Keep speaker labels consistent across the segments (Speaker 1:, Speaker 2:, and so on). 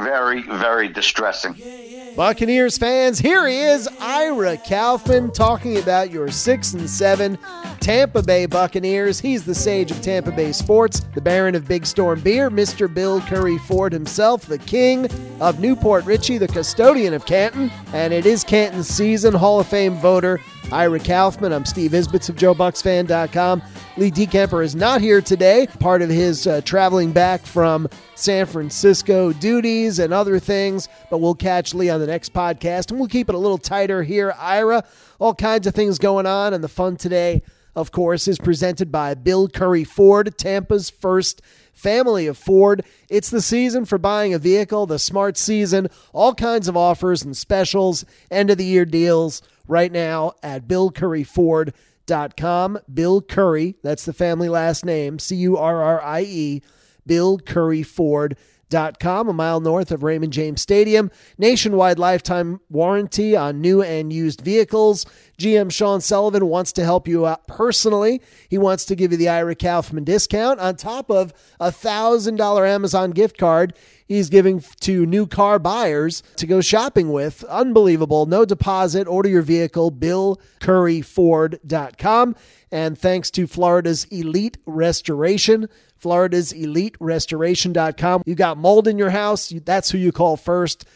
Speaker 1: very, very distressing.
Speaker 2: Buccaneers fans, here he is, Ira Kaufman, talking about your 6-7 Tampa Bay Buccaneers. He's the sage of Tampa Bay sports, the Baron of Big Storm Beer, Mr. Bill Curry Ford himself, the king of Newport Richie, the custodian of Canton, and it is Canton's season. Hall of Fame voter Ira Kaufman. I'm Steve Isbitz of JoeBucksFan.com. Lee DeKemper is not here today, part of his traveling back from San Francisco duties and other things, but we'll catch Lee on the next podcast, and we'll keep it a little tighter here. Ira, all kinds of things going on, and the fun today, of course, is presented by Bill Curry Ford, Tampa's first family of Ford. It's the season for buying a vehicle, the smart season, all kinds of offers and specials, end-of-the-year deals right now at BillCurryFord.com. Bill Curry, that's the family last name, Currie, BillCurryFord.com, a mile north of Raymond James Stadium. Nationwide lifetime warranty on new and used vehicles. GM Sean Sullivan wants to help you out personally. He wants to give you the Ira Kaufman discount on top of a $1,000 Amazon gift card he's giving to new car buyers to go shopping with. Unbelievable. No deposit. Order your vehicle, BillCurryFord.com. And thanks to Florida's Elite Restoration, FloridasEliteRestoration.com. You got mold in your house, that's who you call first,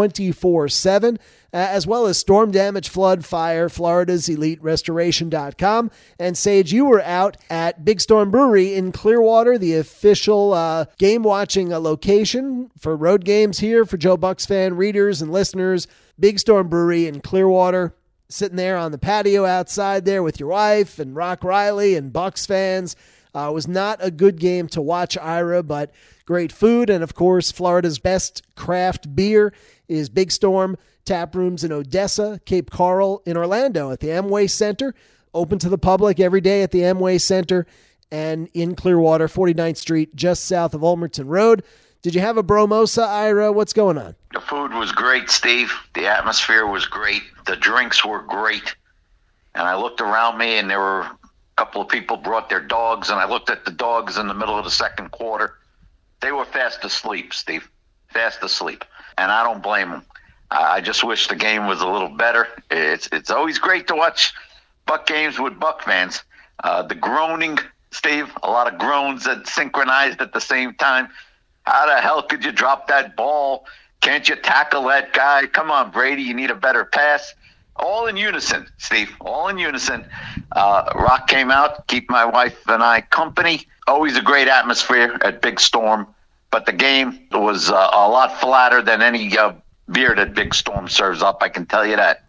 Speaker 2: 24/7, as well as storm damage, flood, fire, FloridasEliteRestoration.com. And Sage, you were out at Big Storm Brewery in Clearwater, the official game-watching location for road games here for Joe Bucks fan readers and listeners. Big Storm Brewery in Clearwater, sitting there on the patio outside there with your wife and Rock Riley and Bucks fans. It was not a good game to watch, Ira, but great food. And, of course, Florida's best craft beer is Big Storm Tap Rooms in Odessa, Cape Coral, in Orlando at the Amway Center. Open to the public every day at the Amway Center and in Clearwater, 49th Street, just south of Ulmerton Road. Did you have a bromosa, Ira? What's going on?
Speaker 1: The food was great, Steve. The atmosphere was great. The drinks were great. And I looked around me, and there were a couple of people brought their dogs, and I looked at the dogs in the middle of the second quarter. They were fast asleep, Steve. Fast asleep. And I don't blame them. I just wish the game was a little better. It's always great to watch Buck games with Buck fans. The groaning, Steve, a lot of groans that synchronized at the same time. How the hell could you drop that ball? Can't you tackle that guy? Come on, Brady, you need a better pass. All in unison, Steve, all in unison. Rock came out, keep my wife and I company. Always a great atmosphere at Big Storm, but the game was a lot flatter than any beer that Big Storm serves up, I can tell you that.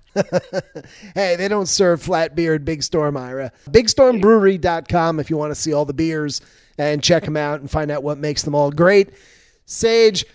Speaker 2: Hey, they don't serve flat beer at Big Storm, Ira. BigStormBrewery.com if you want to see all the beers and check them out and find out what makes them all great. Sage,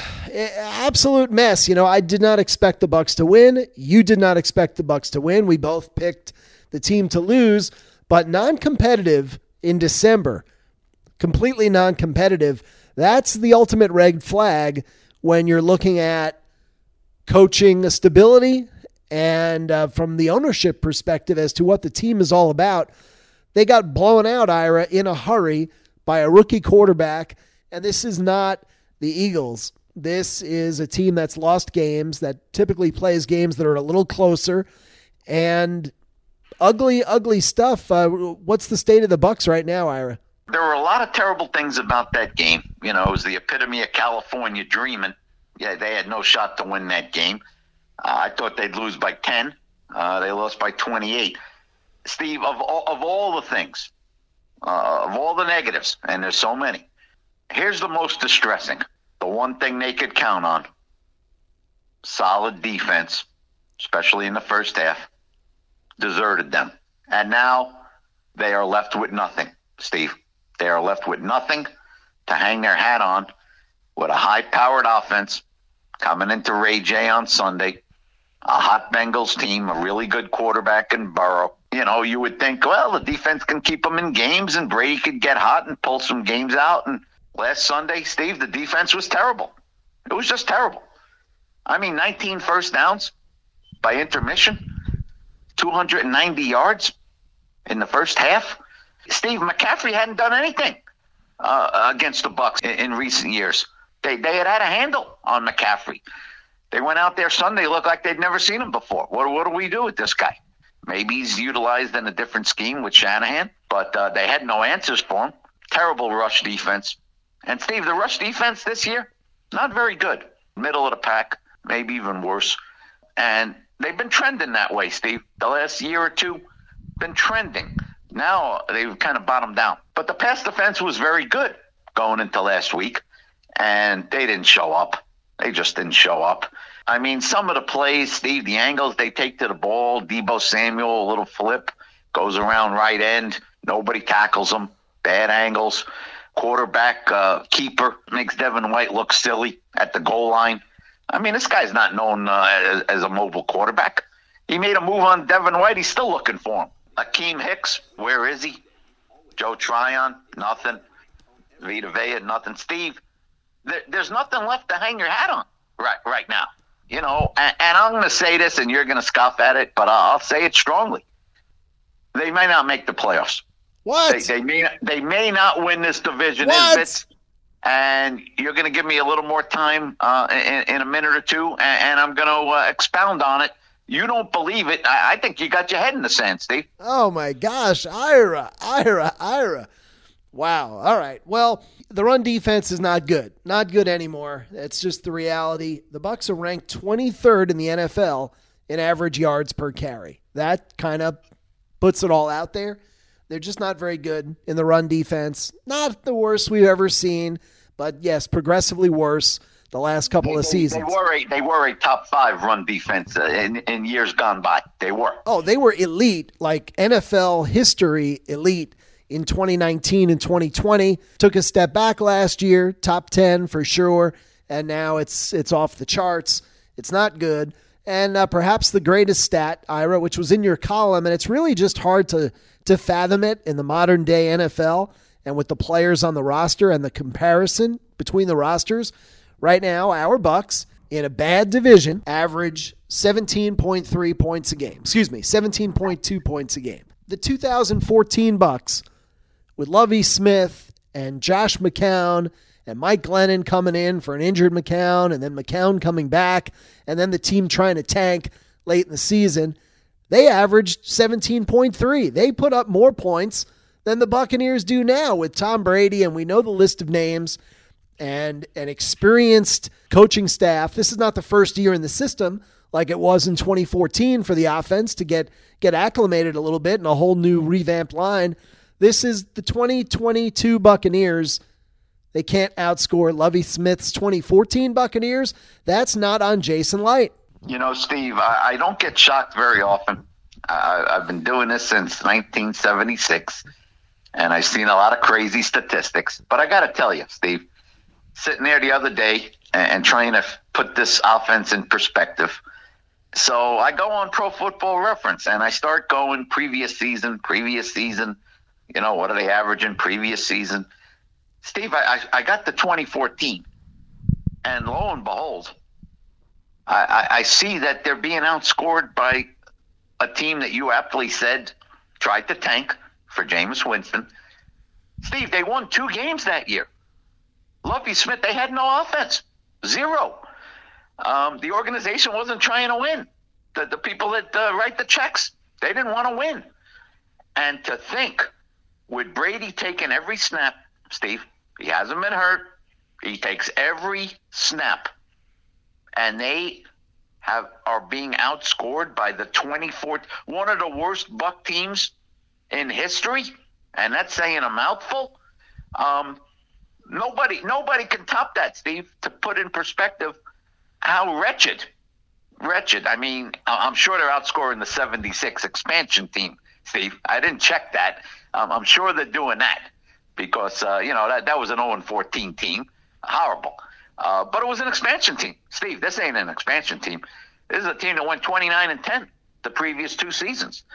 Speaker 2: absolute mess. You know, I did not expect the Bucks to win. You did not expect the Bucks to win. We both picked the team to lose, but non-competitive in December, completely non-competitive. That's the ultimate red flag when you're looking at coaching stability and from the ownership perspective as to what the team is all about. They got blown out, Ira, in a hurry by a rookie quarterback, and this is not the Eagles. This is a team that's lost games, that typically plays games that are a little closer, and ugly, ugly stuff. What's the state of the Bucks right now, Ira?
Speaker 1: There were a lot of terrible things about that game. You know, it was the epitome of California dreaming. Yeah, they had no shot to win that game. I thought they'd lose by 10. They lost by 28. Steve, of all the things, of all the negatives, and there's so many, here's the most distressing. The one thing they could count on, solid defense, especially in the first half, deserted them. And now they are left with nothing, Steve. They are left with nothing to hang their hat on, with a high-powered offense coming into Ray J on Sunday, a hot Bengals team, a really good quarterback in Burrow. You know, you would think, well, the defense can keep them in games and Brady could get hot and pull some games out. And last Sunday, Steve, the defense was terrible. It was just terrible. I mean, 19 first downs by intermission, 290 yards in the first half. Steve, McCaffrey hadn't done anything against the Bucs in recent years. They had a handle on McCaffrey. They went out there Sunday, looked like they'd never seen him before. What do we do with this guy? Maybe he's utilized in a different scheme with Shanahan, but they had no answers for him. Terrible rush defense. And, Steve, the rush defense this year, not very good. Middle of the pack, maybe even worse. And they've been trending that way, Steve. The last year or two, been trending. Now they've kind of bottomed out. But the pass defense was very good going into last week, and they didn't show up. They just didn't show up. I mean, some of the plays, Steve, the angles they take to the ball, Deebo Samuel, a little flip, goes around right end. Nobody tackles him. Bad angles. Quarterback keeper makes Devin White look silly at the goal line. I mean, this guy's not known as a mobile quarterback. He made a move on Devin White. He's still looking for him. Akeem Hicks, where is he? Joe Tryon, nothing. Vita Vea, nothing. Steve, there's nothing left to hang your hat on right now. You know, and I'm going to say this, and you're going to scoff at it, but I'll say it strongly. They may not make the playoffs.
Speaker 2: What?
Speaker 1: They may not win this division.
Speaker 2: What?
Speaker 1: And you're going to give me a little more time in a minute or two, and I'm going to expound on it. You don't believe it. I think you got your head in the sand, Steve.
Speaker 2: Oh, my gosh. Ira. Wow. All right. Well, the run defense is not good. Not good anymore. That's just the reality. The Bucs are ranked 23rd in the NFL in average yards per carry. That kind of puts it all out there. They're just not very good in the run defense. Not the worst we've ever seen, but yes, progressively worse the last couple of seasons.
Speaker 1: They were a top 5 run defense in years gone by. They were.
Speaker 2: Oh, they were elite, like NFL history elite in 2019 and 2020. Took a step back last year, top 10 for sure, and now it's off the charts. It's not good. And perhaps the greatest stat, Ira, which was in your column, and it's really just hard to fathom it in the modern day NFL and with the players on the roster and the comparison between the rosters. Right now, our Bucs in a bad division average 17.3 points a game. 17.2 points a game. The 2014 Bucs with Lovie Smith and Josh McCown and Mike Glennon coming in for an injured McCown and then McCown coming back and then the team trying to tank late in the season, they averaged 17.3. They put up more points than the Buccaneers do now with Tom Brady, and we know the list of names and an experienced coaching staff. This is not the first year in the system like it was in 2014 for the offense to get acclimated a little bit and a whole new revamped line. This is the 2022 Buccaneers. They can't outscore Lovie Smith's 2014 Buccaneers. That's not on Jason Light.
Speaker 1: You know, Steve, I don't get shocked very often. I've been doing this since 1976, and I've seen a lot of crazy statistics. But I got to tell you, Steve, sitting there the other day and trying to put this offense in perspective. So I go on Pro Football Reference, and I start going previous season. You know, what are they averaging previous season? Steve, I got to 2014, and lo and behold, I see that they're being outscored by a team that you aptly said tried to tank for Jameis Winston. Steve, they won 2 games that year. Lovie Smith, they had no offense. 0. The organization wasn't trying to win. The people that write the checks, they didn't want to win. And to think, with Brady taking every snap, Steve, he hasn't been hurt. He takes every snap. And they are being outscored by the 24th, one of the worst Buck teams in history, and that's saying a mouthful. Nobody can top that, Steve. To put in perspective, how wretched. I mean, I'm sure they're outscoring the 76 expansion team, Steve. I didn't check that. I'm sure they're doing that because that was an 0-14 team. Horrible. But it was an expansion team. Steve, this ain't an expansion team. This is a team that went 29-10 the previous 2 seasons.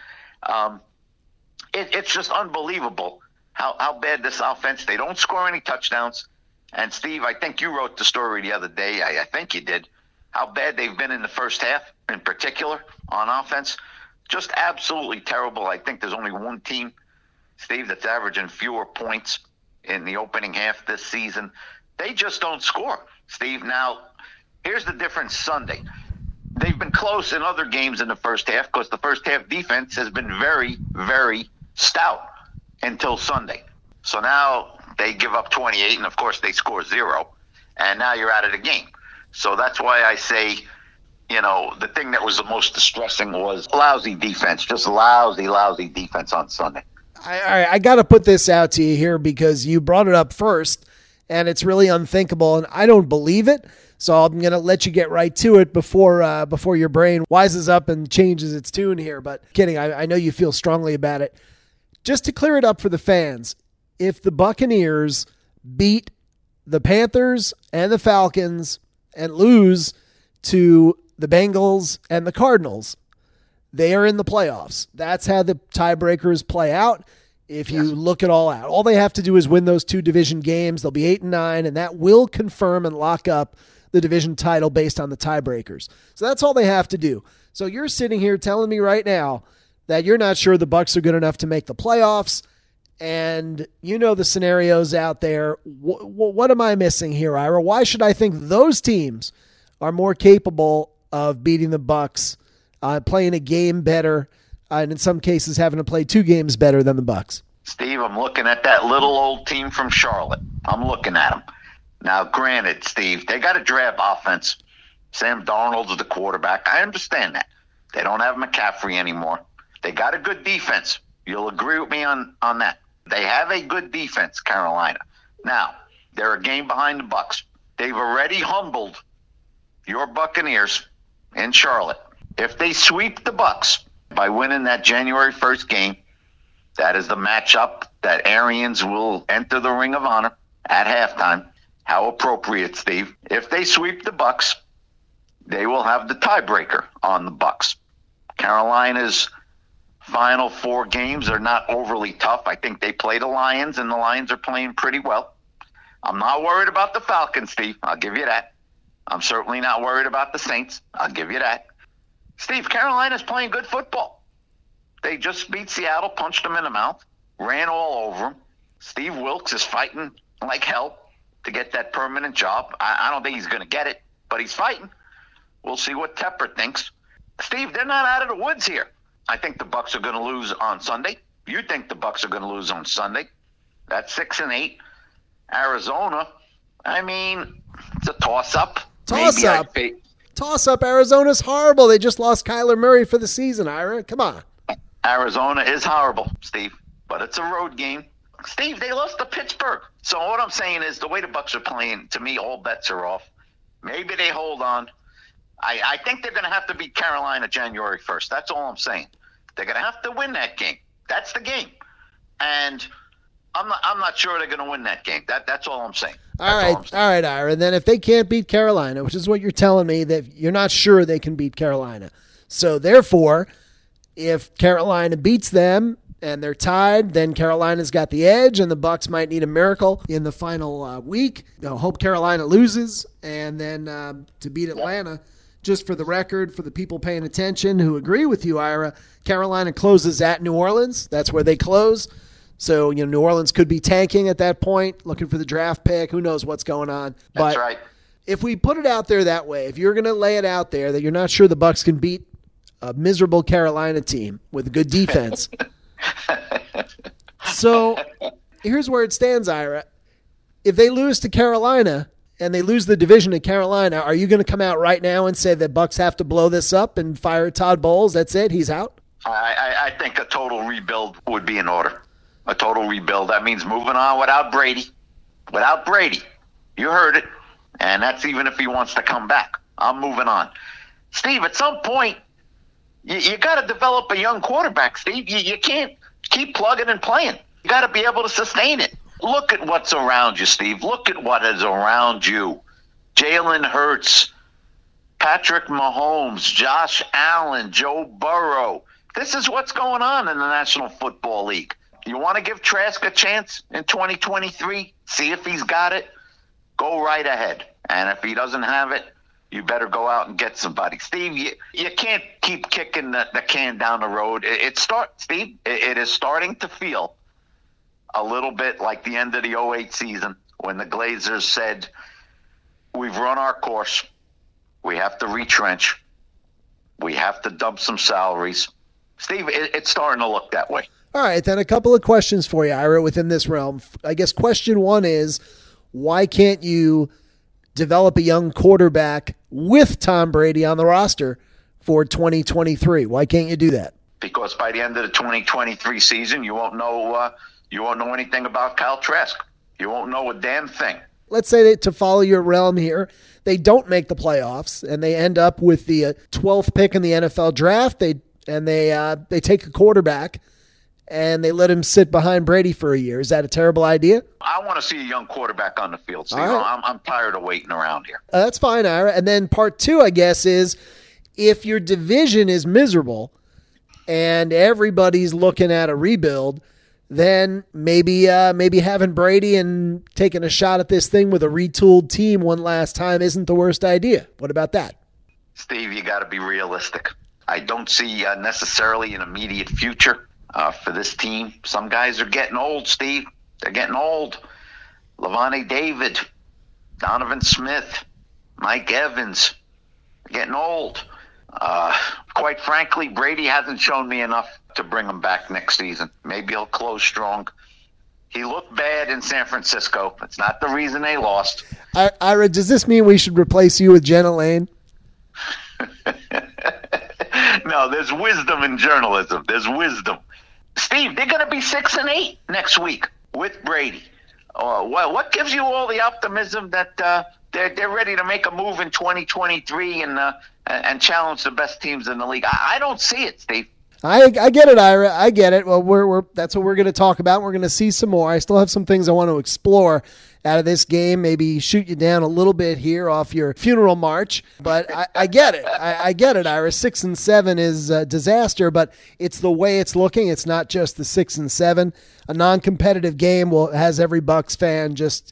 Speaker 1: It's just unbelievable how bad this offense. They don't score any touchdowns. And, Steve, I think you wrote the story the other day. I think you did. How bad they've been in the first half in particular on offense. Just absolutely terrible. I think there's only one team, Steve, that's averaging fewer points in the opening half this season. They just don't score. Steve. Now, here's the difference Sunday. They've been close in other games in the first half because the first half defense has been very, very stout until Sunday. So now they give up 28, and of course they score 0, and now you're out of the game. So that's why I say, the thing that was the most distressing was lousy defense, just lousy defense on Sunday.
Speaker 2: I got to put this out to you here because you brought it up first, and it's really unthinkable, and I don't believe it. So I'm going to let you get right to it before your brain wises up and changes its tune here. But kidding, I know you feel strongly about it. Just to clear it up for the fans, if the Buccaneers beat the Panthers and the Falcons and lose to the Bengals and the Cardinals, they are in the playoffs. That's how the tiebreakers play out. If you look it all out, all they have to do is win those 2 division games. They'll be 8-9, and that will confirm and lock up the division title based on the tiebreakers. So that's all they have to do. So you're sitting here telling me right now that you're not sure the Bucs are good enough to make the playoffs, and you know the scenarios out there. What am I missing here, Ira? Why should I think those teams are more capable of beating the Bucs, playing a game better, and in some cases having to play 2 games better than the Bucs?
Speaker 1: Steve, I'm looking at that little old team from Charlotte. I'm looking at them. Now, granted, Steve, they got a drab offense. Sam Darnold's the quarterback. I understand that. They don't have McCaffrey anymore. They got a good defense. You'll agree with me on that. They have a good defense, Carolina. Now, they're a game behind the Bucs. They've already humbled your Buccaneers in Charlotte. If they sweep the Bucs by winning that January 1st game, that is the matchup that Arians will enter the Ring of Honor at halftime. How appropriate, Steve. If they sweep the Bucs, they will have the tiebreaker on the Bucs. Carolina's final 4 games are not overly tough. I think they play the Lions, and the Lions are playing pretty well. I'm not worried about the Falcons, Steve. I'll give you that. I'm certainly not worried about the Saints. I'll give you that. Steve, Carolina's playing good football. They just beat Seattle, punched them in the mouth, ran all over them. Steve Wilkes is fighting like hell to get that permanent job. I don't think he's going to get it, but he's fighting. We'll see what Tepper thinks. Steve, they're not out of the woods here. I think the Bucs are going to lose on Sunday. You think the Bucs are going to lose on Sunday. That's 6-8. Arizona, I mean, it's a toss-up.
Speaker 2: Toss-up. Arizona's horrible. They just lost Kyler Murray for the season, Ira. Come on.
Speaker 1: Arizona is horrible, Steve, but it's a road game. Steve, they lost to Pittsburgh. So what I'm saying is the way the Bucs are playing, to me, all bets are off. Maybe they hold on. I think they're going to have to beat Carolina January 1st. That's all I'm saying. They're going to have to win that game. That's the game. And I'm not sure they're going to win that game. That's all I'm saying.
Speaker 2: All right, Ira. Then if they can't beat Carolina, which is what you're telling me, that you're not sure they can beat Carolina. So therefore, if Carolina beats them and they're tied, then Carolina's got the edge, and the Bucs might need a miracle in the final week. Hope Carolina loses, and then to beat Atlanta. Just for the record, for the people paying attention who agree with you, Ira, Carolina closes at New Orleans. That's where they close. So, New Orleans could be tanking at that point, looking for the draft pick. Who knows what's going on.
Speaker 1: That's right.
Speaker 2: If we put it out there that way, if you're going to lay it out there that you're not sure the Bucs can beat a miserable Carolina team with a good defense. So here's where it stands, Ira. If they lose to Carolina and they lose the division to Carolina, are you going to come out right now and say that Bucs have to blow this up and fire Todd Bowles? That's it? He's out?
Speaker 1: I think a total rebuild would be in order. A total rebuild. That means moving on without Brady. Without Brady. You heard it. And that's even if he wants to come back. I'm moving on. Steve, at some point, you got to develop a young quarterback, Steve. You can't keep plugging and playing. You got to be able to sustain it. Look at what's around you, Steve. Look at what is around you. Jalen Hurts, Patrick Mahomes, Josh Allen, Joe Burrow. This is what's going on in the National Football League. You want to give Trask a chance in 2023? See if he's got it? Go right ahead. And if he doesn't have it, you better go out and get somebody. Steve, you can't keep kicking the can down the road. Steve, it is starting to feel a little bit like the end of the 2008 season when the Glazers said, we've run our course. We have to retrench. We have to dump some salaries. Steve, it's starting to look that way.
Speaker 2: All right, then a couple of questions for you, Ira, within this realm. I guess question one is, why can't you develop a young quarterback with Tom Brady on the roster for 2023? Why can't you do that?
Speaker 1: Because by the end of the 2023 season, you won't know anything about Kyle Trask. You won't know a damn thing.
Speaker 2: Let's say that, to follow your realm here, they don't make the playoffs and they end up with the 12th pick in the NFL draft. They take a quarterback and they let him sit behind Brady for a year. Is that a terrible idea?
Speaker 1: I want to see a young quarterback on the field. So
Speaker 2: right.
Speaker 1: I'm tired of waiting around here.
Speaker 2: That's fine, Ira. And then part two, I guess, is if your division is miserable and everybody's looking at a rebuild, then maybe having Brady and taking a shot at this thing with a retooled team one last time isn't the worst idea. What about that?
Speaker 1: Steve, you got to be realistic. I don't see necessarily an immediate future for this team. Some guys are getting old, Steve. They're getting old. Levante David, Donovan Smith, Mike Evans, getting old. Quite frankly, Brady hasn't shown me enough to bring him back next season. Maybe he'll close strong. He looked bad in San Francisco. It's not the reason they lost.
Speaker 2: Ira, does this mean we should replace you with Jenna Lane?
Speaker 1: No, there's wisdom in journalism. There's wisdom. Steve, they're going to be 6-8 next week with Brady. What gives you all the optimism that they're ready to make a move in 2023 and challenge the best teams in the league? I don't see it, Steve.
Speaker 2: I get it, Ira. I get it. Well, that's what we're going to talk about. We're going to see some more. I still have some things I want to explore out of this game. Maybe shoot you down a little bit here off your funeral march. But I get it. I get it, Ira. 6-7 is a disaster, but it's the way it's looking. It's not just the 6-7. A non-competitive game has every Bucs fan just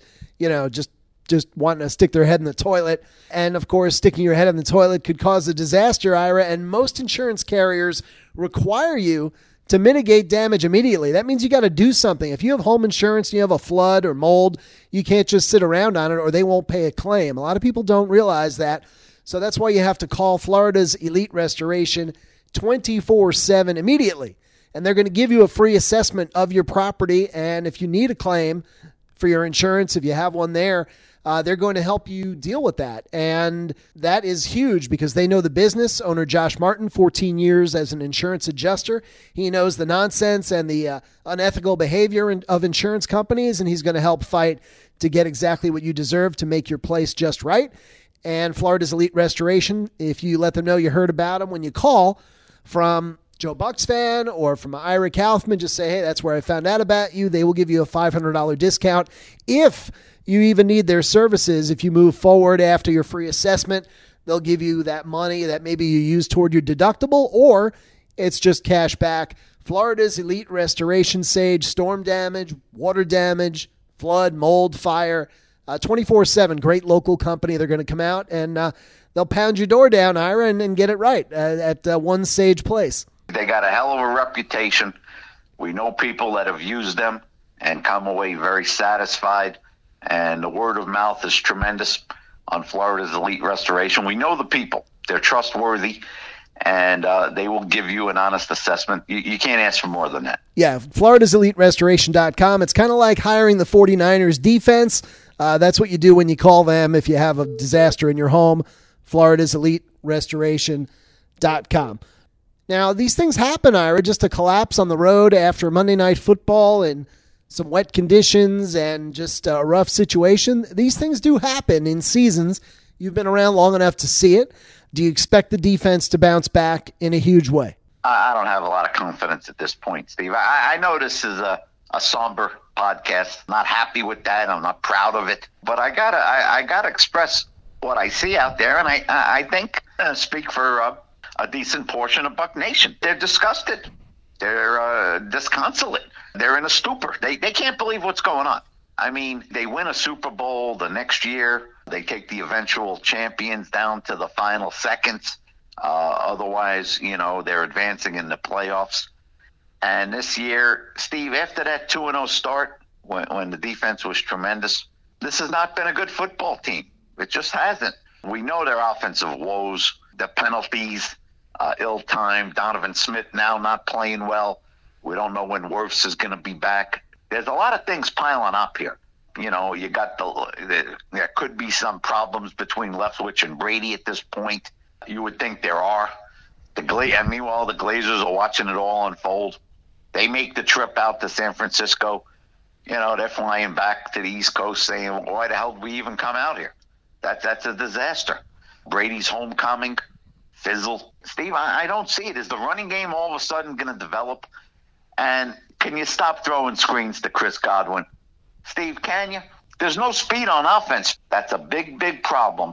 Speaker 2: wanting to stick their head in the toilet. And, of course, sticking your head in the toilet could cause a disaster, Ira, and most insurance carriers require you to mitigate damage immediately. That means you got to do something. If you have home insurance and you have a flood or mold, you can't just sit around on it or they won't pay a claim. A lot of people don't realize that. So that's why you have to call Florida's Elite Restoration 24/7 immediately. And they're going to give you a free assessment of your property. And if you need a claim for your insurance, if you have one there, they're going to help you deal with that. And that is huge because they know the business. Owner Josh Martin, 14 years as an insurance adjuster. He knows the nonsense and the unethical behavior of insurance companies, and he's going to help fight to get exactly what you deserve to make your place just right. And Florida's Elite Restoration, if you let them know you heard about them when you call from Joe Bucs fan or from Ira Kaufman, just say, hey, that's where I found out about you. They will give you a $500 discount if you even need their services. If you move forward after your free assessment, they'll give you that money that maybe you use toward your deductible, or it's just cash back. Florida's Elite Restoration, Sage, storm damage, water damage, flood, mold, fire, 24/7. Great local company. They're going to come out and they'll pound your door down, Ira, and get it right at One Sage Place.
Speaker 1: They got a hell of a reputation. We know people that have used them and come away very satisfied. And the word of mouth is tremendous on Florida's Elite Restoration. We know the people. They're trustworthy, and they will give you an honest assessment. You can't ask for more than that.
Speaker 2: Yeah, FloridasEliteRestoration.com. It's kind of like hiring the 49ers defense. That's what you do when you call them if you have a disaster in your home. FloridasEliteRestoration.com. Now, these things happen, Ira, just a collapse on the road after Monday Night Football and some wet conditions and just a rough situation. These things do happen in seasons. You've been around long enough to see it. Do you expect the defense to bounce back in a huge way?
Speaker 1: I don't have a lot of confidence at this point, Steve. I know this is a somber podcast. Not happy with that. I'm not proud of it. But I gotta express what I see out there, and I think speak for a decent portion of Buck Nation. They're disgusted. They're disconsolate. They're in a stupor. They can't believe what's going on. I mean, they win a Super Bowl the next year. They take the eventual champions down to the final seconds. Otherwise, they're advancing in the playoffs. And this year, Steve, after that 2-0 start, when the defense was tremendous, this has not been a good football team. It just hasn't. We know their offensive woes, the penalties, ill-timed, Donovan Smith now not playing well. We don't know when Wirfs is going to be back. There's a lot of things piling up here. You know, you got there could be some problems between Leftwich and Brady at this point. You would think there are. And meanwhile, the Glazers are watching it all unfold. They make the trip out to San Francisco. You know, they're flying back to the East Coast saying, why the hell did we even come out here? That's a disaster. Brady's homecoming, fizzle. Steve, I don't see it. Is the running game all of a sudden going to develop? And can you stop throwing screens to Chris Godwin? Steve, can you? There's no speed on offense. That's a big, big problem.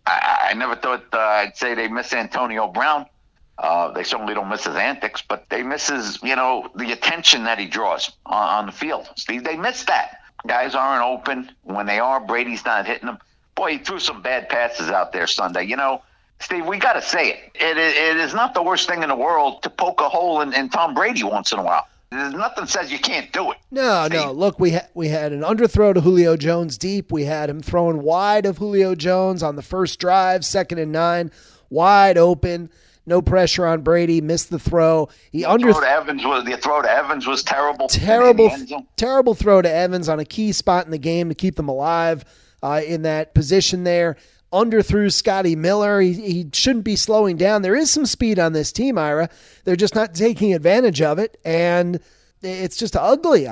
Speaker 1: I never thought I'd say they miss Antonio Brown. They certainly don't miss his antics, but they miss his, the attention that he draws on the field. Steve, they miss that. Guys aren't open. When they are, Brady's not hitting them. Boy, he threw some bad passes out there Sunday. Steve, we got to say it. It is not the worst thing in the world to poke a hole in Tom Brady once in a while. There's nothing says you can't do it.
Speaker 2: No. Look, we had an underthrow to Julio Jones deep. We had him throwing wide of Julio Jones on the first drive, 2nd and 9, wide open. No pressure on Brady. Missed the throw. The throw to Evans was terrible. Terrible throw to Evans on a key spot in the game to keep them alive in that position there. Underthrew Scotty Miller. He shouldn't be slowing down. There is some speed on this team, Ira. They're just not taking advantage of it, and it's just ugly.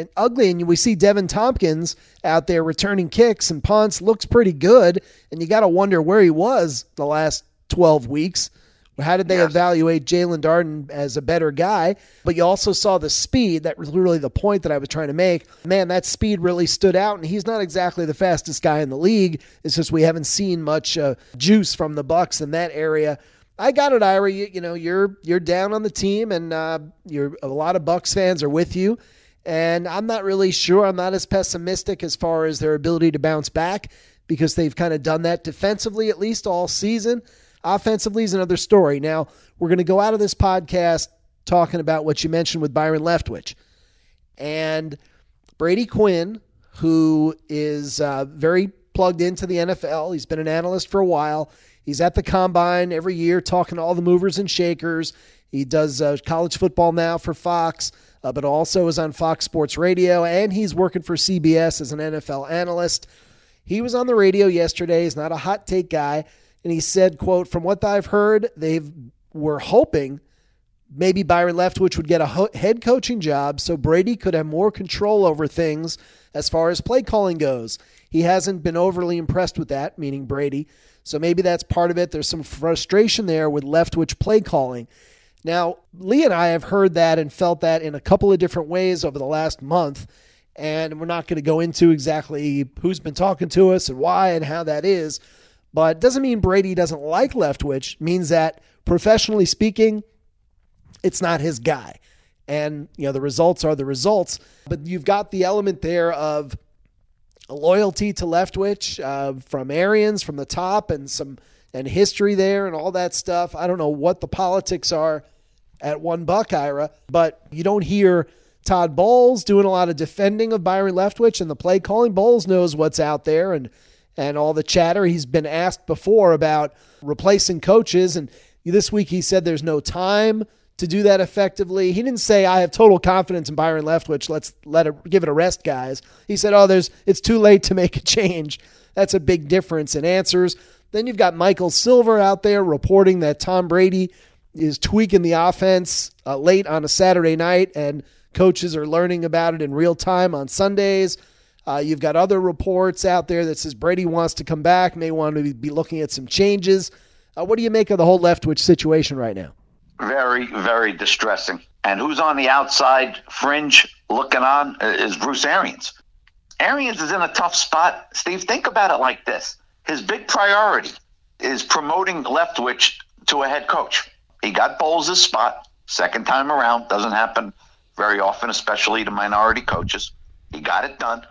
Speaker 2: And we see Devin Tompkins out there returning kicks and punts. Looks pretty good, and you got to wonder where he was the last 12 weeks. How did they evaluate Jalen Darden as a better guy? But you also saw the speed. That was really the point that I was trying to make. Man, that speed really stood out, and he's not exactly the fastest guy in the league. It's just we haven't seen much juice from the Bucs in that area. I got it, Ira. You're down on the team, and a lot of Bucs fans are with you. And I'm not really sure. I'm not as pessimistic as far as their ability to bounce back because they've kind of done that defensively at least all season. Offensively is another story. Now, we're going to go out of this podcast talking about what you mentioned with Byron Leftwich. And Brady Quinn, who is very plugged into the NFL. He's been an analyst for a while. He's at the Combine every year talking to all the movers and shakers. He does college football now for Fox, but also is on Fox Sports Radio, and he's working for CBS as an NFL analyst. He was on the radio yesterday. He's not a hot take guy. And he said, quote, from what I've heard, they were hoping maybe Byron Leftwich would get a head coaching job so Brady could have more control over things as far as play calling goes. He hasn't been overly impressed with that, meaning Brady. So maybe that's part of it. There's some frustration there with Leftwich play calling. Now, Lee and I have heard that and felt that in a couple of different ways over the last month. And we're not going to go into exactly who's been talking to us and why and how that is. But it doesn't mean Brady doesn't like Leftwich. It means that, professionally speaking, it's not his guy. And, the results are the results. But you've got the element there of a loyalty to Leftwich from Arians, from the top, and history there and all that stuff. I don't know what the politics are at One Buck, Ira, but you don't hear Todd Bowles doing a lot of defending of Byron Leftwich and the play calling. Bowles knows what's out there and all the chatter. He's been asked before about replacing coaches, and this week he said there's no time to do that effectively. He didn't say, I have total confidence in Byron Leftwich, let's give it a rest, guys. He said, it's too late to make a change. That's a big difference in answers. Then you've got Michael Silver out there reporting that Tom Brady is tweaking the offense late on a Saturday night, and coaches are learning about it in real time on Sundays. You've got other reports out there that says Brady wants to come back, may want to be looking at some changes. What do you make of the whole Leftwich situation right now?
Speaker 1: Very, very distressing. And who's on the outside fringe looking on is Bruce Arians. Arians is in a tough spot. Steve, think about it like this. His big priority is promoting Leftwich to a head coach. He got Bowles' spot second time around. Doesn't happen very often, especially to minority coaches. He got it done.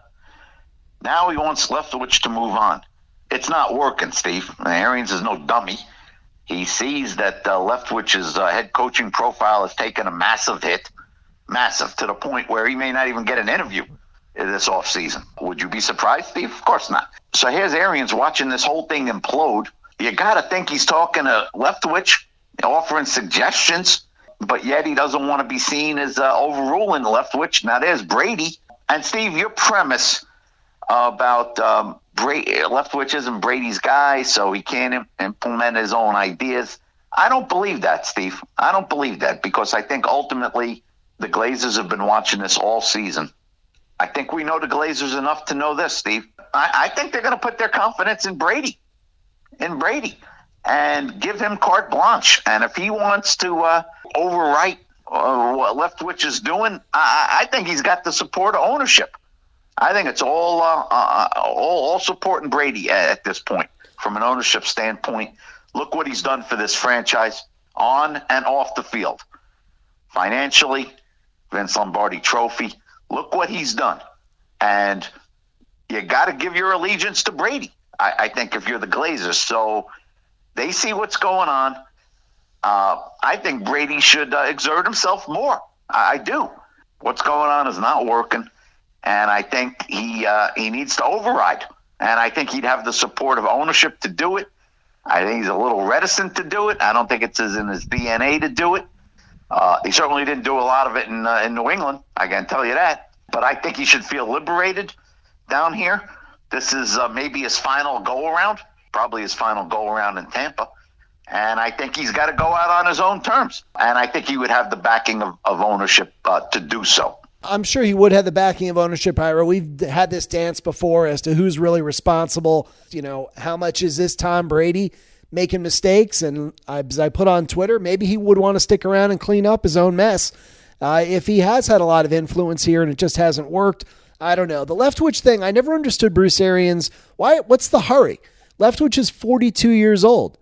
Speaker 1: Now he wants Leftwich to move on. It's not working, Steve. Arians is no dummy. He sees that Leftwich's head coaching profile has taken a massive hit, massive, to the point where he may not even get an interview this offseason. Would you be surprised, Steve? Of course not. So here's Arians watching this whole thing implode. You got to think he's talking to Leftwich, offering suggestions, but yet he doesn't want to be seen as overruling Leftwich. Now there's Brady. And Steve, your premise about Leftwich isn't Brady's guy, so he can't implement his own ideas. I don't believe that, Steve. I don't believe that, because I think ultimately the Glazers have been watching this all season. I think we know the Glazers enough to know this, Steve. I think they're going to put their confidence in Brady, and give him carte blanche. And if he wants to overwrite what Leftwich is doing, I think he's got the support of ownership. I think it's all supporting Brady at this point from an ownership standpoint. Look what he's done for this franchise on and off the field. Financially, Vince Lombardi Trophy. Look what he's done. And you got to give your allegiance to Brady, I think, if you're the Glazers. So they see what's going on. I think Brady should exert himself more. I do. What's going on is not working. And I think he needs to override. And I think he'd have the support of ownership to do it. I think he's a little reticent to do it. I don't think it's in his DNA to do it. He certainly didn't do a lot of it in New England. I can tell you that. But I think he should feel liberated down here. This is maybe his final go-around, probably his final go-around in Tampa. And I think he's got to go out on his own terms. And I think he would have the backing of ownership to do so.
Speaker 2: I'm sure he would have the backing of ownership, Ira. We've had this dance before as to who's really responsible. You know, how much is this Tom Brady making mistakes? And as I put on Twitter, maybe he would want to stick around and clean up his own mess. If he has had a lot of influence here and it just hasn't worked, I don't know. The Leftwich thing, I never understood Bruce Arians. What's the hurry? Leftwich is 42 years old.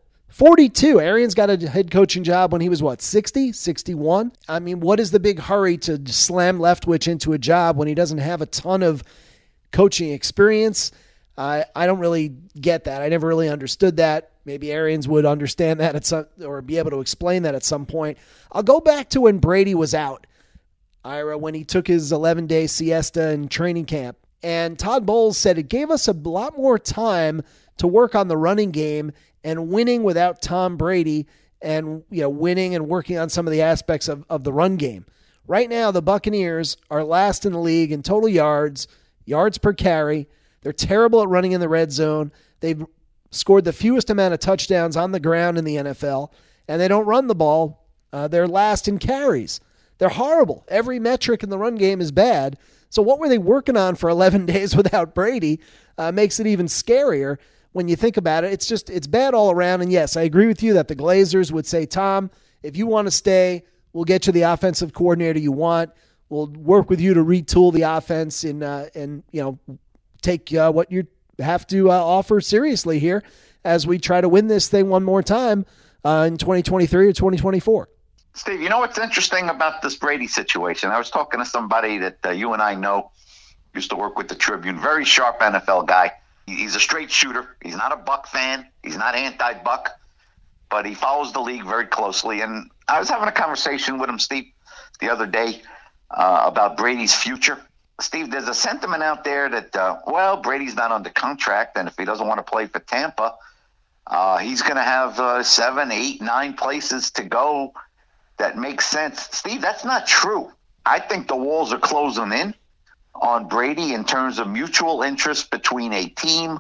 Speaker 2: 42. Arians got a head coaching job when he was, 60, 61? I mean, what is the big hurry to slam Leftwich into a job when he doesn't have a ton of coaching experience? I don't really get that. I never really understood that. Maybe Arians would understand that or be able to explain that at some point. I'll go back to when Brady was out, Ira, when he took his 11-day siesta in training camp. And Todd Bowles said it gave us a lot more time to work on the running game and winning without Tom Brady, and winning and working on some of the aspects of the run game. Right now, the Buccaneers are last in the league in total yards per carry. They're terrible at running in the red zone. They've scored the fewest amount of touchdowns on the ground in the NFL, and they don't run the ball. They're last in carries. They're horrible. Every metric in the run game is bad. So what were they working on for 11 days without Brady? Makes it even scarier. When you think about it, it's bad all around. And yes, I agree with you that the Glazers would say, Tom, if you want to stay, we'll get you the offensive coordinator you want. We'll work with you to retool the offense and take what you have to offer seriously here as we try to win this thing one more time in 2023 or 2024.
Speaker 1: Steve, you know what's interesting about this Brady situation? I was talking to somebody that you and I know, used to work with the Tribune, very sharp NFL guy. He's a straight shooter. He's not a Buck fan. He's not anti-Buck, but he follows the league very closely. And I was having a conversation with him, Steve, the other day about Brady's future. Steve, there's a sentiment out there that, Brady's not under contract, and if he doesn't want to play for Tampa, he's going to have 7, 8, 9 places to go that makes sense. Steve, that's not true. I think the walls are closing in on Brady in terms of mutual interest between a team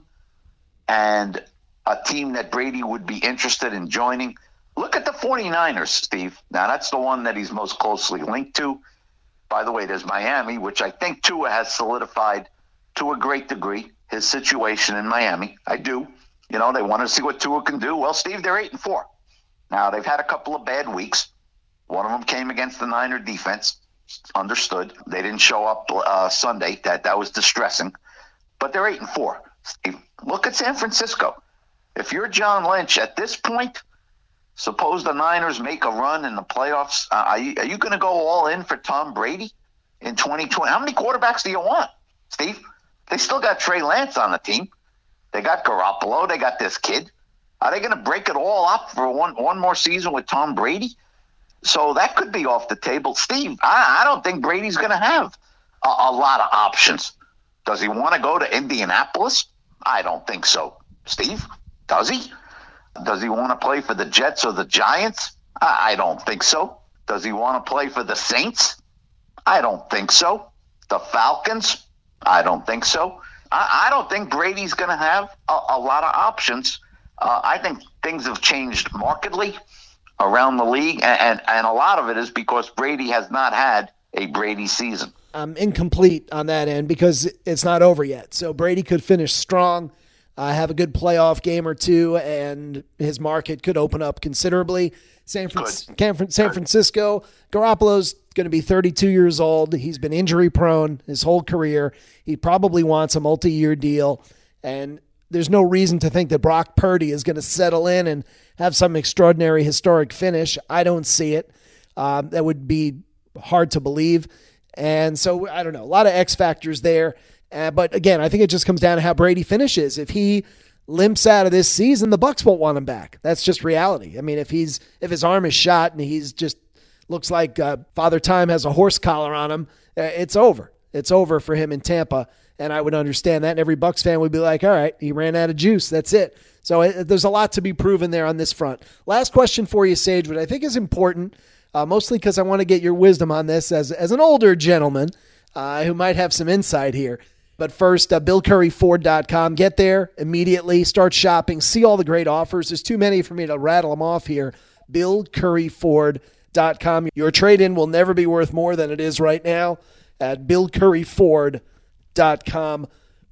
Speaker 1: and a team that Brady would be interested in joining. Look at the 49ers, Steve. Now, that's the one that he's most closely linked to. By the way, there's Miami, which I think Tua has solidified to a great degree, his situation in Miami. I do. They want to see what Tua can do. Well, Steve, they're 8-4. Now, they've had a couple of bad weeks. One of them came against the Niner defense. Understood. They didn't show up Sunday. That was distressing. But they're 8-4. Steve, look at San Francisco. If you're John Lynch at this point, suppose the Niners make a run in the playoffs. Are you going to go all in for Tom Brady in 2020? How many quarterbacks do you want, Steve? They still got Trey Lance on the team. They got Garoppolo. They got this kid. Are they going to break it all up for one more season with Tom Brady? So that could be off the table. Steve, I don't think Brady's going to have a lot of options Does he want to go to Indianapolis? I don't think so. Steve, does he? Does he want to play for the Jets or the Giants? I don't think so. Does he want to play for the Saints? I don't think so. The Falcons? I don't think so. I don't think Brady's going to have a lot of options. I think things have changed markedly around the league, and a lot of it is because Brady has not had a Brady season.
Speaker 2: I'm incomplete on that end because it's not over yet. So Brady could finish strong, have a good playoff game or two, and his market could open up considerably. San Francisco, Garoppolo's going to be 32 years old. He's been injury prone his whole career. He probably wants a multi-year deal, and there's no reason to think that Brock Purdy is going to settle in and have some extraordinary historic finish. I don't see it. That would be hard to believe. And so, I don't know, a lot of X factors there. But again, I think it just comes down to how Brady finishes. If he limps out of this season, the Bucs won't want him back. That's just reality. I mean, if his arm is shot and he's just looks like Father Time has a horse collar on him, it's over. It's over for him in Tampa. And I would understand that. And every Bucs fan would be like, all right, he ran out of juice. That's it. So there's a lot to be proven there on this front. Last question for you, Sage, what I think is important, mostly because I want to get your wisdom on this as an older gentleman who might have some insight here. But first, BillCurryFord.com. Get there immediately. Start shopping. See all the great offers. There's too many for me to rattle them off here. BillCurryFord.com. Your trade-in will never be worth more than it is right now at BillCurryFord.com.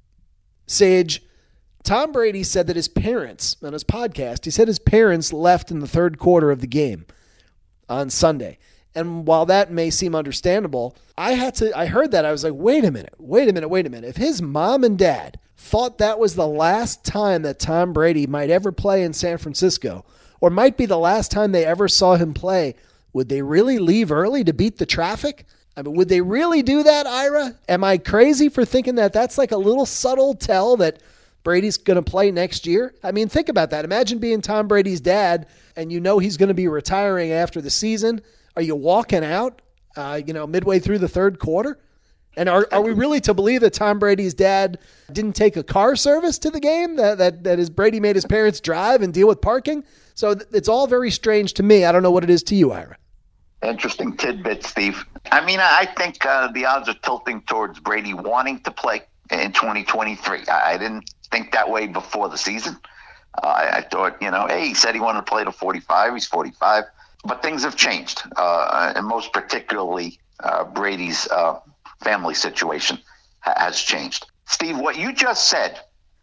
Speaker 2: Sage, Tom Brady said that his parents, on his podcast, he said his parents left in the third quarter of the game on Sunday. And while that may seem understandable, I heard that. I was like, wait a minute. If his mom and dad thought that was the last time that Tom Brady might ever play in San Francisco, or might be the last time they ever saw him play, would they really leave early to beat the traffic? I mean, would they really do that, Ira? Am I crazy for thinking that that's like a little subtle tell that Brady's going to play next year? I mean, think about that. Imagine being Tom Brady's dad and you know he's going to be retiring after the season. Are you walking out, midway through the third quarter? And are we really to believe that Tom Brady's dad didn't take a car service to the game? That his Brady made his parents drive and deal with parking? So it's all very strange to me. I don't know what it is to you, Ira.
Speaker 1: Interesting tidbit, Steve. I mean, I think the odds are tilting towards Brady wanting to play in 2023. I didn't think that way before the season. I thought, hey, he said he wanted to play to 45. He's 45. But things have changed, and most particularly Brady's family situation has changed. Steve, what you just said,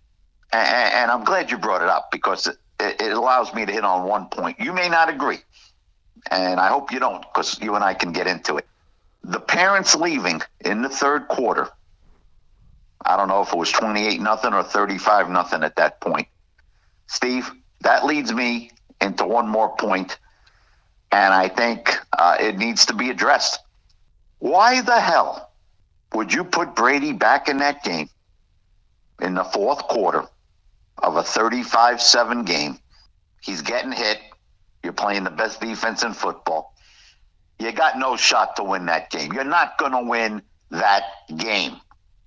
Speaker 1: and I'm glad you brought it up because it allows me to hit on one point. You may not agree, and I hope you don't because you and I can get into it. The parents leaving in the third quarter, I don't know if it was 28-0 or 35-0 at that point. Steve, that leads me into one more point. And I think it needs to be addressed. Why the hell would you put Brady back in that game in the fourth quarter of a 35-7 game? He's getting hit. You're playing the best defense in football. You got no shot to win that game. You're not going to win that game.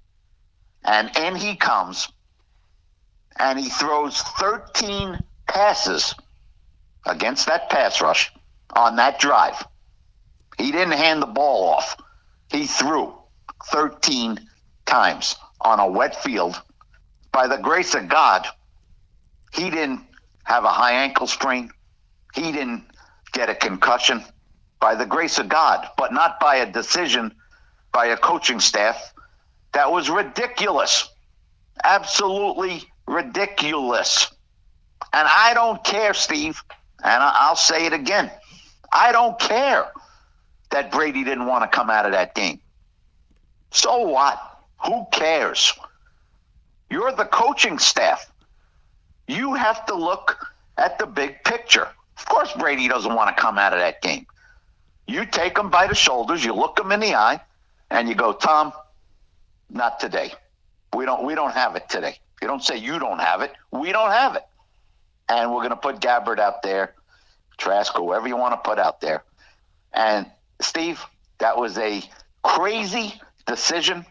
Speaker 1: And in he comes, and he throws 13 passes against that pass rush. On that drive, he didn't hand the ball off. He threw 13 times on a wet field. By the grace of God, he didn't have a high ankle sprain. He didn't get a concussion. By the grace of God, but not by a decision by a coaching staff that was ridiculous. Absolutely ridiculous. And I don't care, Steve, and I'll say it again. I don't care that Brady didn't want to come out of that game. So what? Who cares? You're the coaching staff. You have to look at the big picture. Of course Brady doesn't want to come out of that game. You take him by the shoulders, you look him in the eye, and you go, Tom, not today. We don't have it today. You don't say you don't have it. We don't have it. And we're going to put Gabbert out there. Trask, whoever you want to put out there. And Steve, that was a crazy decision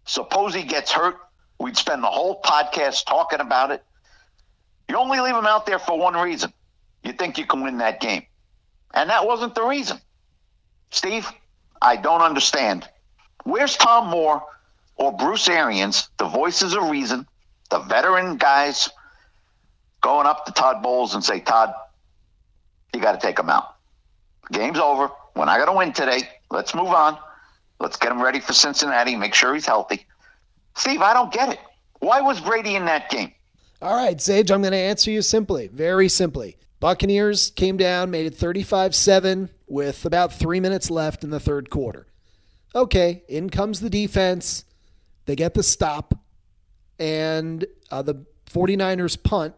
Speaker 1: Suppose he gets hurt. We'd spend the whole podcast talking about it. You only leave him out there for one reason. You think you can win that game. And that wasn't the reason. Steve, I don't understand. Where's Tom Moore or Bruce Arians, the voices of reason, the veteran guys, going up to Todd Bowles and say, Todd, you got to take him out. Game's over. We're not going to win today. Let's move on. Let's get him ready for Cincinnati. Make sure he's healthy. Steve, I don't get it. Why was Brady in that game?
Speaker 2: All right, Sage, I'm going to answer you simply, very simply. Buccaneers came down, made it 35-7 with about 3 minutes left in the third quarter. Okay, in comes the defense. They get the stop, and the 49ers punt,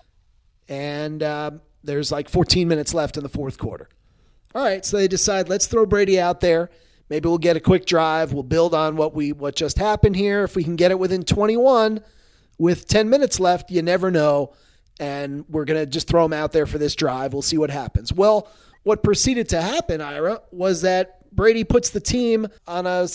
Speaker 2: and there's like 14 minutes left in the fourth quarter. All right, so they decide, let's throw Brady out there. Maybe we'll get a quick drive. We'll build on what just happened here. If we can get it within 21 with 10 minutes left, you never know. And we're going to just throw him out there for this drive. We'll see what happens. Well, what proceeded to happen, Ira, was that Brady puts the team on a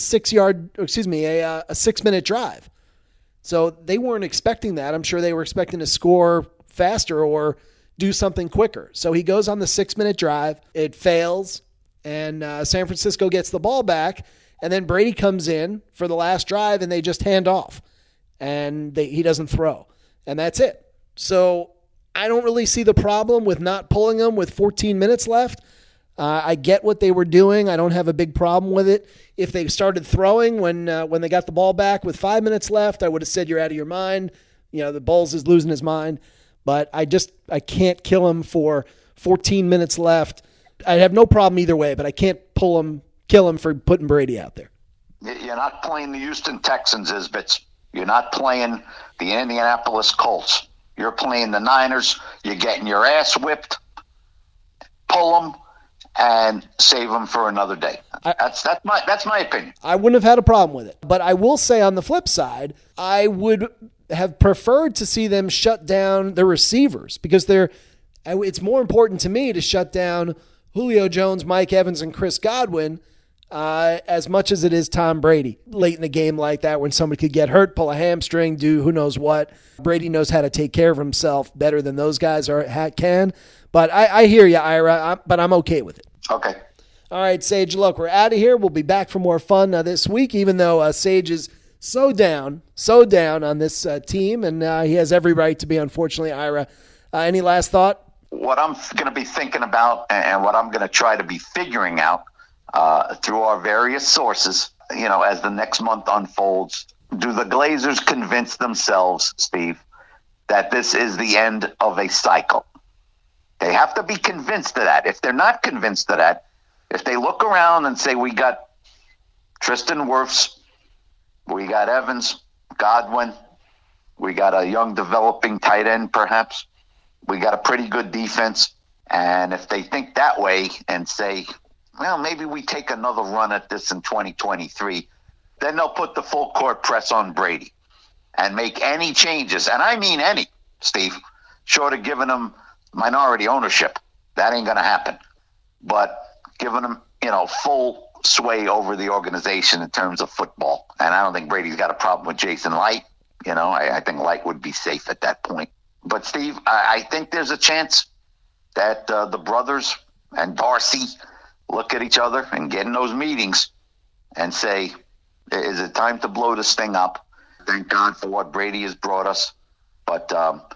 Speaker 2: 6-minute drive. So they weren't expecting that. I'm sure they were expecting to score faster or do something quicker. So he goes on the 6-minute drive. It fails. And San Francisco gets the ball back, and then Brady comes in for the last drive, and they just hand off, and he doesn't throw, and that's it. So I don't really see the problem with not pulling them with 14 minutes left. I get what they were doing. I don't have a big problem with it. If they started throwing when they got the ball back with 5 minutes left, I would have said you're out of your mind. You know, the Bowles is losing his mind. But I can't kill him for 14 minutes left. I have no problem either way, but I can't kill him for putting Brady out there.
Speaker 1: You're not playing the Houston Texans, Isbits. You're not playing the Indianapolis Colts. You're playing the Niners. You're getting your ass whipped. Pull them and save them for another day. That's my opinion.
Speaker 2: I wouldn't have had a problem with it. But I will say on the flip side, I would have preferred to see them shut down the receivers because it's more important to me to shut down Julio Jones, Mike Evans, and Chris Godwin as much as it is Tom Brady. Late in the game like that when somebody could get hurt, pull a hamstring, do who knows what. Brady knows how to take care of himself better than those guys can. But I hear you, Ira, but I'm okay with it.
Speaker 1: Okay.
Speaker 2: All right, Sage, look, we're out of here. We'll be back for more fun this week, even though Sage is so down on this team, and he has every right to be, unfortunately. Ira, any last thought?
Speaker 1: What I'm going to be thinking about and what I'm going to try to be figuring out through our various sources, as the next month unfolds, do the Glazers convince themselves, Steve, that this is the end of a cycle? They have to be convinced of that. If they're not convinced of that, if they look around and say, we got Tristan Wirfs, we got Evans, Godwin, we got a young developing tight end perhaps, we got a pretty good defense. And if they think that way and say, well, maybe we take another run at this in 2023, then they'll put the full court press on Brady and make any changes. And I mean any, Steve, short of giving them minority ownership. That ain't going to happen. But giving them, full sway over the organization in terms of football. And I don't think Brady's got a problem with Jason Light. I think Light would be safe at that point. But, Steve, I think there's a chance that the brothers and Darcy look at each other and get in those meetings and say, is it time to blow this thing up? Thank God for what Brady has brought us. But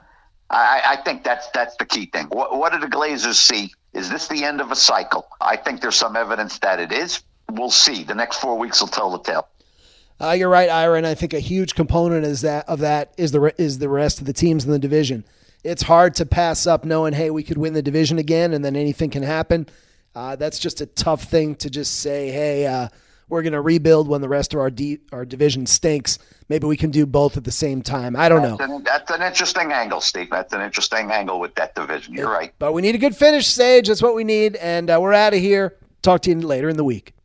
Speaker 1: I think that's the key thing. What do the Glazers see? Is this the end of a cycle? I think there's some evidence that it is. We'll see. The next 4 weeks will tell the tale.
Speaker 2: You're right, Ira, and I think a huge component is the rest of the teams in the division. It's hard to pass up knowing, hey, we could win the division again, and then anything can happen. That's just a tough thing to just say, hey, we're going to rebuild when the rest of our division stinks. Maybe we can do both at the same time. I don't know.
Speaker 1: That's an interesting angle, Steve. That's an interesting angle with that division. You're right.
Speaker 2: But we need a good finish, Sage. That's what we need, and we're out of here. Talk to you later in the week.